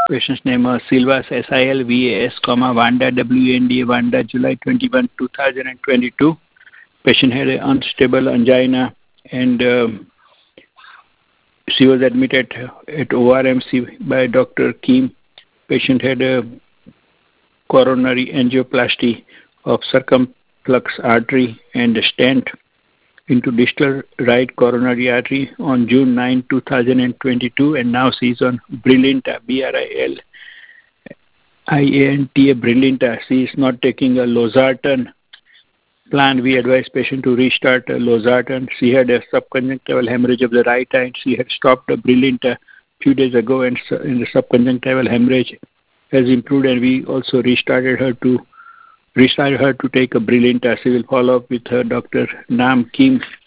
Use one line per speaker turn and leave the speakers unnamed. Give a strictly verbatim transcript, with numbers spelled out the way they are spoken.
Patient's name was Silvas, S I L V A S, comma, Vanda, W N D A, Vanda, July twenty-first, two thousand twenty-two. Patient had an unstable angina and um, she was admitted at O R M C by Doctor Kim. Patient had a coronary angioplasty of circumflex artery and a stent into distal right coronary artery on June ninth, two thousand twenty-two, and now she is on Brilinta, B R I L I A N T A, Brilinta. She is not taking a losartan plan. We advise patient to restart a losartan. She had a subconjunctival hemorrhage of the right eye, and she had stopped a Brilinta a few days ago, and in the subconjunctival hemorrhage has improved, and we also restarted her to restarted her to take a Brilinta. She will follow up with her Doctor Nam Kim